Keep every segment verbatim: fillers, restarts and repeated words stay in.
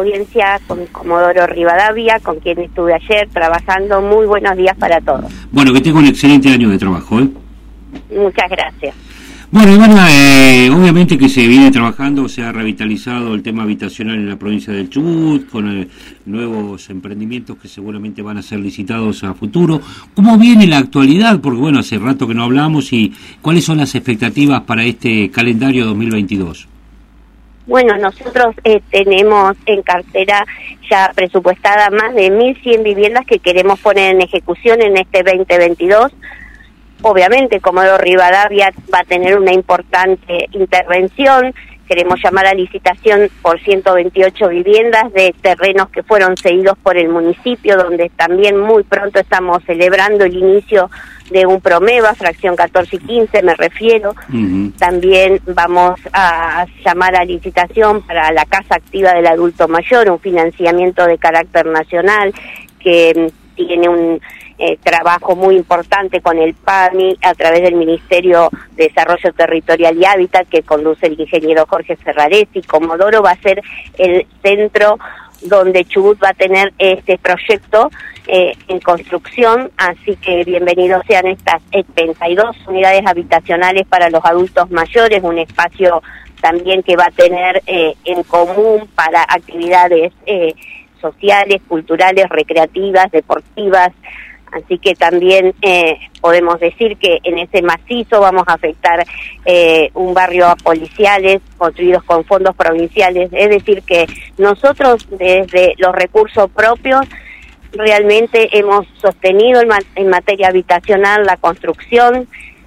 audiencia con Comodoro Rivadavia, con quien estuve ayer trabajando. Muy buenos días para todos. Bueno, que tenga un excelente año de trabajo, ¿eh? Muchas gracias. Bueno, Ivana, eh, obviamente que se viene trabajando, se ha revitalizado el tema habitacional en la provincia del Chubut, con eh, nuevos emprendimientos que seguramente van a ser licitados a futuro. ¿Cómo viene la actualidad? Porque bueno, hace rato que no hablamos, y ¿cuáles son las expectativas para este calendario dos mil veintidós? Bueno, nosotros eh, tenemos en cartera ya presupuestada más de mil cien viviendas que queremos poner en ejecución en este veinte veintidós. Obviamente, Comodoro Rivadavia va a tener una importante intervención. Queremos llamar a licitación por ciento veintiocho viviendas de terrenos que fueron cedidos por el municipio, donde también muy pronto estamos celebrando el inicio de un Promeva, fracción catorce y quince, me refiero. Uh-huh. También vamos a llamar a licitación para la Casa Activa del Adulto Mayor, un financiamiento de carácter nacional que tiene un Eh, trabajo muy importante con el P A M I a través del Ministerio de Desarrollo Territorial y Hábitat, que conduce el ingeniero Jorge Ferraresi. Comodoro va a ser el centro donde Chubut va a tener este proyecto eh, en construcción, así que bienvenidos sean estas treinta y dos unidades habitacionales para los adultos mayores, un espacio también que va a tener eh, en común para actividades eh, sociales, culturales, recreativas, deportivas. Así que también eh, podemos decir que en ese macizo vamos a afectar eh, un barrio a policiales construidos con fondos provinciales. Es decir, que nosotros desde los recursos propios realmente hemos sostenido en, ma en materia habitacional la construcción.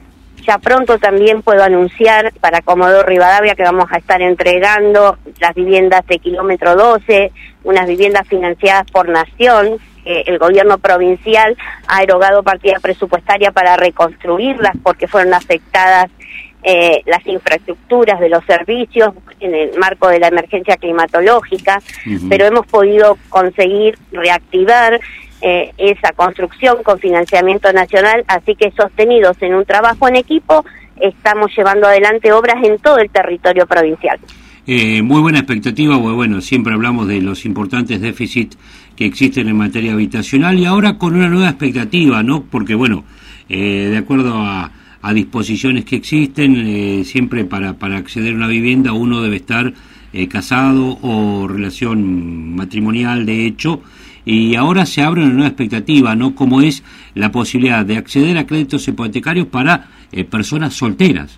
Ya pronto también puedo anunciar para Comodoro Rivadavia que vamos a estar entregando las viviendas de kilómetro doce, unas viviendas financiadas por Nación, que el gobierno provincial ha erogado partida presupuestaria para reconstruirlas porque fueron afectadas eh, las infraestructuras de los servicios en el marco de la emergencia climatológica, uh-huh. Pero hemos podido conseguir reactivar Eh, esa construcción con financiamiento nacional, así que sostenidos en un trabajo en equipo, estamos llevando adelante obras en todo el territorio provincial. Eh, muy buena expectativa, pues bueno, siempre hablamos de los importantes déficits que existen en materia habitacional, y ahora con una nueva expectativa, ¿no? Porque bueno, eh, de acuerdo a, a disposiciones que existen, eh, siempre para, para acceder a una vivienda uno debe estar eh, casado o relación matrimonial de hecho. Y ahora se abre una nueva expectativa, ¿no? Como es la posibilidad de acceder a créditos hipotecarios para eh, personas solteras.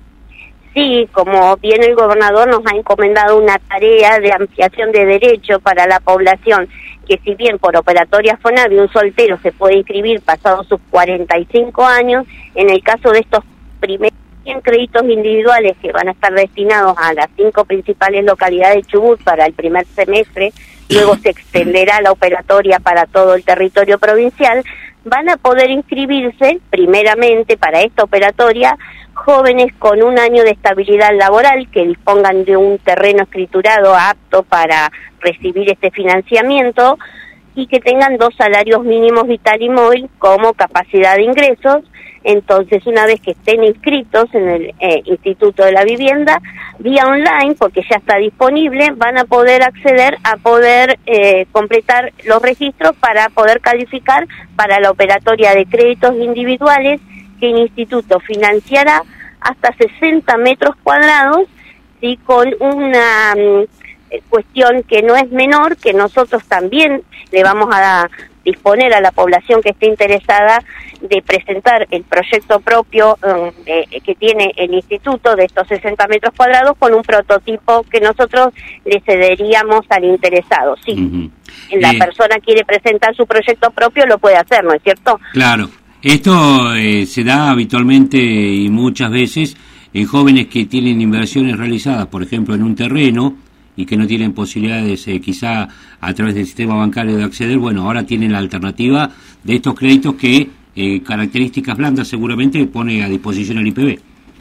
Sí, como bien el gobernador nos ha encomendado una tarea de ampliación de derechos para la población, que si bien por operatoria FONAVI un soltero se puede inscribir pasados sus cuarenta y cinco años, en el caso de estos primeros cien créditos individuales que van a estar destinados a las cinco principales localidades de Chubut para el primer semestre, luego se extenderá la operatoria para todo el territorio provincial, van a poder inscribirse primeramente para esta operatoria jóvenes con un año de estabilidad laboral que dispongan de un terreno escriturado apto para recibir este financiamiento y que tengan dos salarios mínimos vital y móvil como capacidad de ingresos. Entonces, una vez que estén inscritos en el eh, Instituto de la Vivienda, vía online, porque ya está disponible, van a poder acceder a poder eh, completar los registros para poder calificar para la operatoria de créditos individuales que el Instituto financiará hasta sesenta metros cuadrados, ¿sí? Con una um, cuestión que no es menor, que nosotros también le vamos a disponer a la población que esté interesada de presentar el proyecto propio um, eh, que tiene el instituto de estos sesenta metros cuadrados con un prototipo que nosotros le cederíamos al interesado. Sí, uh-huh. La eh, persona quiere presentar su proyecto propio, lo puede hacer, ¿no es cierto? Claro, esto eh, se da habitualmente y muchas veces en jóvenes que tienen inversiones realizadas, por ejemplo, en un terreno, y que no tienen posibilidades eh, quizá a través del sistema bancario de acceder. Bueno, ahora tienen la alternativa de estos créditos que eh, características blandas seguramente pone a disposición el I P B.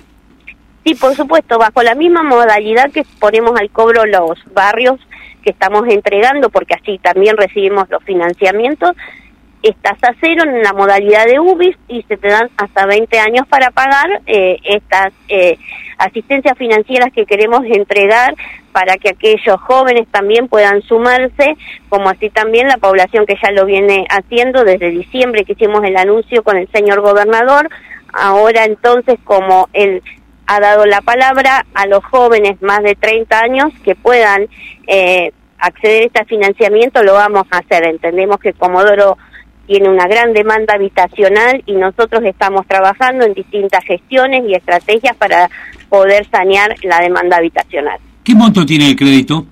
Sí, por supuesto, bajo la misma modalidad que ponemos al cobro los barrios que estamos entregando, porque así también recibimos los financiamientos. estás a cero en la modalidad de U B I S y se te dan hasta veinte años para pagar eh, estas eh, asistencias financieras que queremos entregar para que aquellos jóvenes también puedan sumarse, como así también la población que ya lo viene haciendo desde diciembre, que hicimos el anuncio con el señor gobernador. Ahora entonces, como él ha dado la palabra a los jóvenes más de treinta años que puedan eh, acceder a este financiamiento, lo vamos a hacer. Entendemos que Comodoro tiene una gran demanda habitacional y nosotros estamos trabajando en distintas gestiones y estrategias para poder sanear la demanda habitacional. ¿Qué monto tiene el crédito?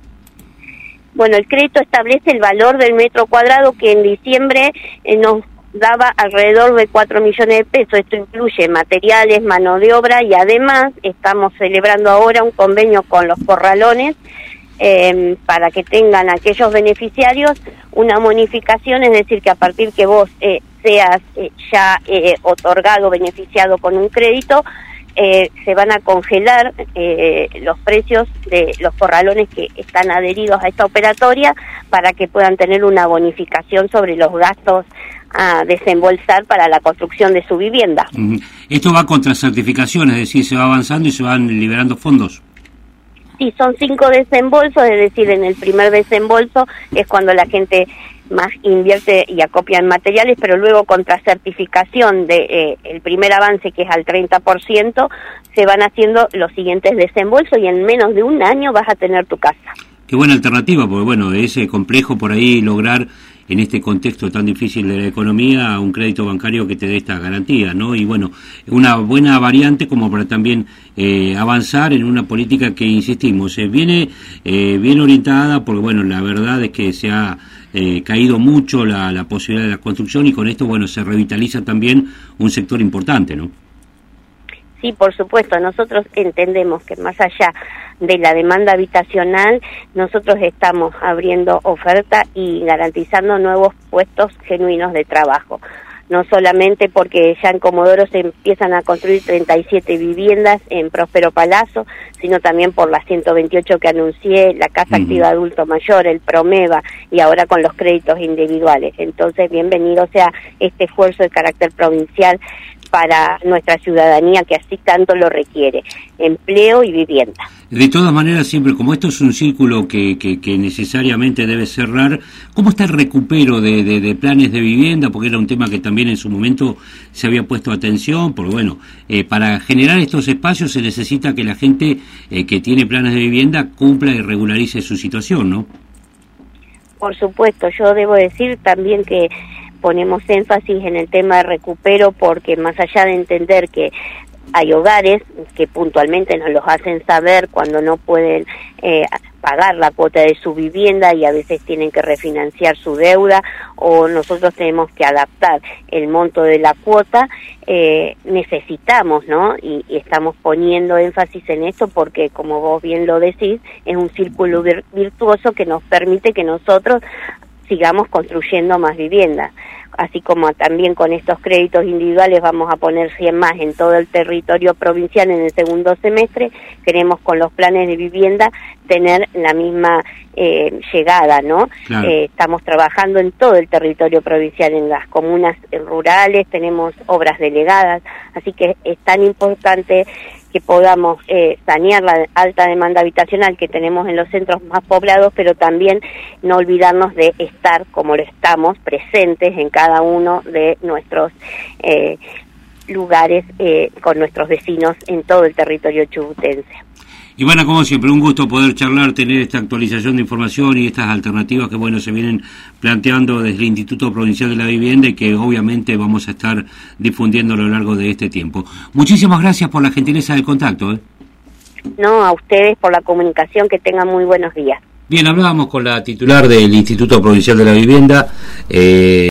Bueno, el crédito establece el valor del metro cuadrado que en diciembre eh, nos daba alrededor de cuatro millones de pesos. Esto incluye materiales, mano de obra y además estamos celebrando ahora un convenio con los corralones eh, para que tengan aquellos beneficiarios una bonificación, es decir, que a partir que vos eh, seas eh, ya eh, otorgado, beneficiado con un crédito, eh, se van a congelar eh, los precios de los corralones que están adheridos a esta operatoria para que puedan tener una bonificación sobre los gastos a desembolsar para la construcción de su vivienda. Uh-huh. Esto va contra certificaciones, es decir, se va avanzando y se van liberando fondos. Sí, son cinco desembolsos, es decir, en el primer desembolso es cuando la gente más invierte y acopia en materiales, pero luego contra certificación de eh, el primer avance, que es al treinta por ciento, se van haciendo los siguientes desembolsos y en menos de un año vas a tener tu casa. Qué buena alternativa, porque bueno, es complejo por ahí lograr en este contexto tan difícil de la economía un crédito bancario que te dé esta garantía, ¿no? Y bueno, una buena variante como para también eh, avanzar en una política que, insistimos, eh, viene eh, bien orientada, porque bueno, la verdad es que se ha eh, caído mucho la, la posibilidad de la construcción y con esto, bueno, se revitaliza también un sector importante, ¿no? Sí, por supuesto, nosotros entendemos que más allá de la demanda habitacional, nosotros estamos abriendo oferta y garantizando nuevos puestos genuinos de trabajo. No solamente porque ya en Comodoro se empiezan a construir treinta y siete viviendas en Próspero Palazzo, sino también por las ciento veintiocho que anuncié, la Casa uh-huh. Activa Adulto Mayor, el Promeva y ahora con los créditos individuales. Entonces, bienvenido sea este esfuerzo de carácter provincial para nuestra ciudadanía que así tanto lo requiere, empleo y vivienda. De todas maneras, siempre como esto es un círculo que, que, que necesariamente debe cerrar, ¿cómo está el recupero de, de, de planes de vivienda? Porque era un tema que también en su momento se había puesto atención, porque bueno, eh, para generar estos espacios se necesita que la gente eh, que tiene planes de vivienda cumpla y regularice su situación, ¿no? Por supuesto, yo debo decir también que ponemos énfasis en el tema de recupero porque más allá de entender que hay hogares que puntualmente nos los hacen saber cuando no pueden eh, pagar la cuota de su vivienda y a veces tienen que refinanciar su deuda o nosotros tenemos que adaptar el monto de la cuota, eh, necesitamos, ¿no? Y, y estamos poniendo énfasis en esto porque, como vos bien lo decís, es un círculo vir- virtuoso que nos permite que nosotros sigamos construyendo más viviendas. Así como también con estos créditos individuales vamos a poner cien más en todo el territorio provincial en el segundo semestre, queremos con los planes de vivienda tener la misma eh, llegada, ¿no? Claro. Eh, estamos trabajando en todo el territorio provincial, en las comunas rurales, tenemos obras delegadas, así que es tan importante que podamos eh, sanear la alta demanda habitacional que tenemos en los centros más poblados, pero también no olvidarnos de estar, como lo estamos, presentes en cada uno de nuestros eh, lugares eh, con nuestros vecinos en todo el territorio chubutense. Ivana, como siempre, un gusto poder charlar, tener esta actualización de información y estas alternativas que, bueno, se vienen planteando desde el Instituto Provincial de la Vivienda y que obviamente vamos a estar difundiendo a lo largo de este tiempo. Muchísimas gracias por la gentileza del contacto. ¿eh? No, a ustedes por la comunicación, que tengan muy buenos días. Bien, hablábamos con la titular del Instituto Provincial de la Vivienda. Eh...